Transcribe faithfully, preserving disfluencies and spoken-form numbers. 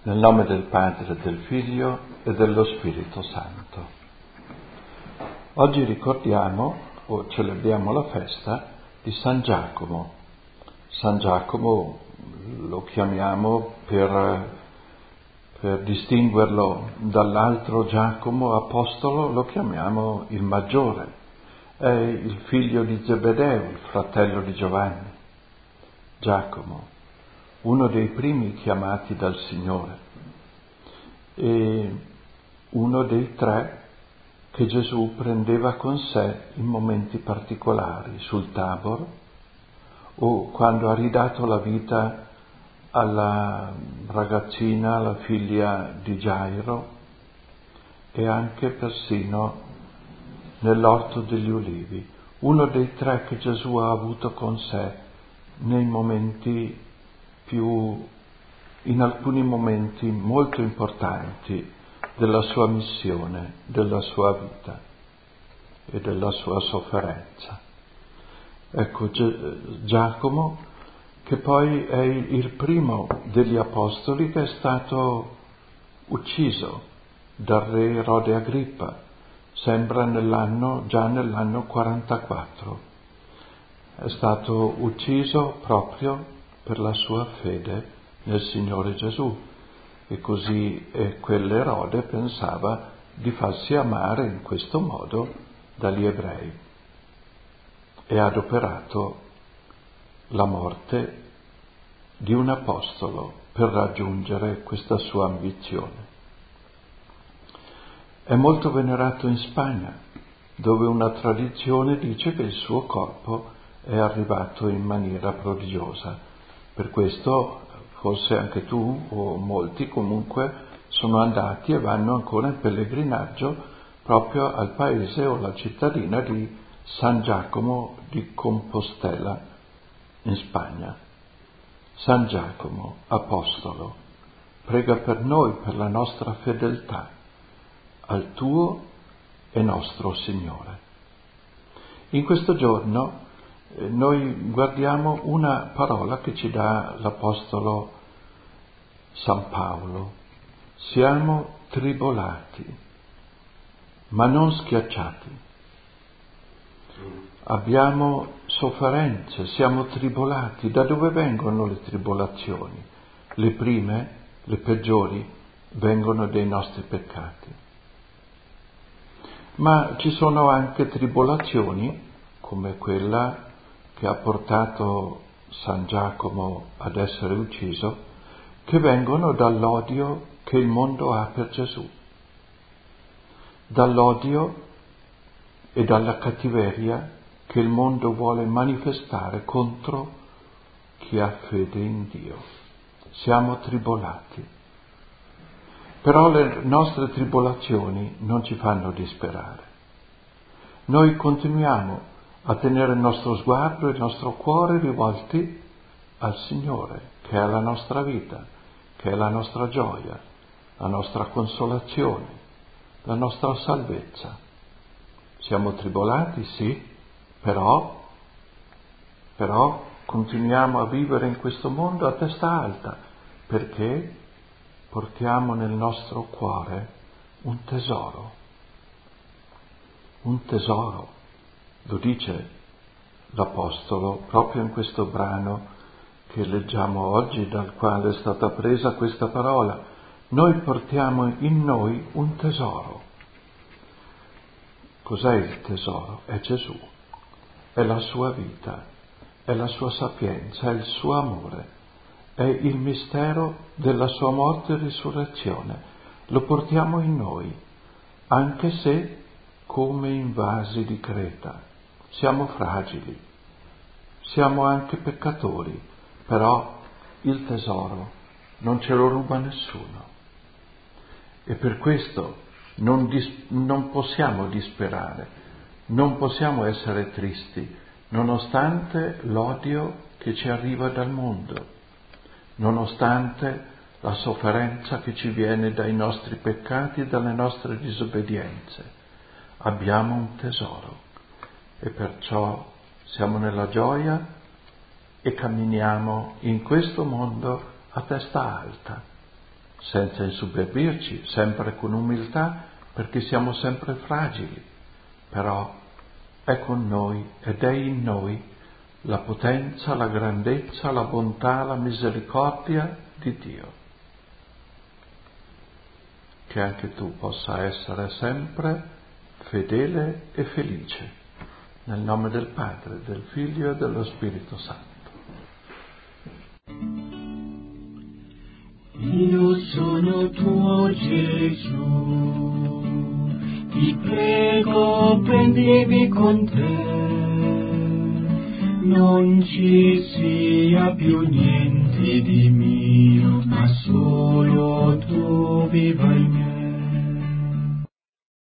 Nel nome del Padre, del Figlio e dello Spirito Santo. Oggi ricordiamo o celebriamo la festa di San Giacomo. San Giacomo lo chiamiamo per, per distinguerlo dall'altro Giacomo apostolo, lo chiamiamo il maggiore. È il figlio di Zebedeo, il fratello di Giovanni. Giacomo, uno dei primi chiamati dal Signore e uno dei tre che Gesù prendeva con sé in momenti particolari, sul Tabor o quando ha ridato la vita alla ragazzina, la figlia di Gairo, e anche persino nell'Orto degli Ulivi, uno dei tre che Gesù ha avuto con sé nei momenti più, in alcuni momenti molto importanti della sua missione, della sua vita e della sua sofferenza. Ecco, Giacomo, che poi è il primo degli apostoli che è stato ucciso dal re Erode Agrippa, sembra nell'anno, già nell'anno quarantaquattro. È stato ucciso proprio per la sua fede nel Signore Gesù, e così eh, quell'Erode pensava di farsi amare in questo modo dagli ebrei e ha adoperato la morte di un apostolo per raggiungere questa sua ambizione. È molto venerato in Spagna, dove una tradizione dice che il suo corpo è arrivato in maniera prodigiosa. Per questo forse anche tu o molti comunque sono andati e vanno ancora in pellegrinaggio proprio al paese o alla cittadina di San Giacomo di Compostela in Spagna. San Giacomo, apostolo, prega per noi, per la nostra fedeltà al tuo e nostro Signore. In questo giorno eh, noi guardiamo una parola che ci dà l'Apostolo San Paolo. Siamo tribolati, ma non schiacciati. Abbiamo sofferenze, siamo tribolati. Da dove vengono le tribolazioni? Le prime, le peggiori, vengono dai nostri peccati. Ma ci sono anche tribolazioni, come quella che ha portato San Giacomo ad essere ucciso, che vengono dall'odio che il mondo ha per Gesù, dall'odio e dalla cattiveria che il mondo vuole manifestare contro chi ha fede in Dio. Siamo tribolati. Però le nostre tribolazioni non ci fanno disperare. Noi continuiamo a tenere il nostro sguardo e il nostro cuore rivolti al Signore, che è la nostra vita, che è la nostra gioia, la nostra consolazione, la nostra salvezza. Siamo tribolati, sì, però, però continuiamo a vivere in questo mondo a testa alta, perché portiamo nel nostro cuore un tesoro, un tesoro, lo dice l'Apostolo proprio in questo brano che leggiamo oggi, dal quale è stata presa questa parola. Noi portiamo in noi un tesoro. Cos'è il tesoro? È Gesù, è la sua vita, è la sua sapienza, è il suo amore. È il mistero della sua morte e risurrezione. Lo portiamo in noi, anche se come in vasi di creta. Siamo fragili, siamo anche peccatori, però il tesoro non ce lo ruba nessuno. E per questo non, dis- non possiamo disperare, non possiamo essere tristi, nonostante l'odio che ci arriva dal mondo, nonostante la sofferenza che ci viene dai nostri peccati e dalle nostre disobbedienze. Abbiamo un tesoro e perciò siamo nella gioia e camminiamo in questo mondo a testa alta, senza insuperbirci, sempre con umiltà, perché siamo sempre fragili, però è con noi ed è in noi la potenza, la grandezza, la bontà, la misericordia di Dio. Che anche tu possa essere sempre fedele e felice. Nel nome del Padre, del Figlio e dello Spirito Santo. Io sono tuo Gesù, ti prego prendimi con te, non ci sia più niente di mio, ma solo tu viva in me.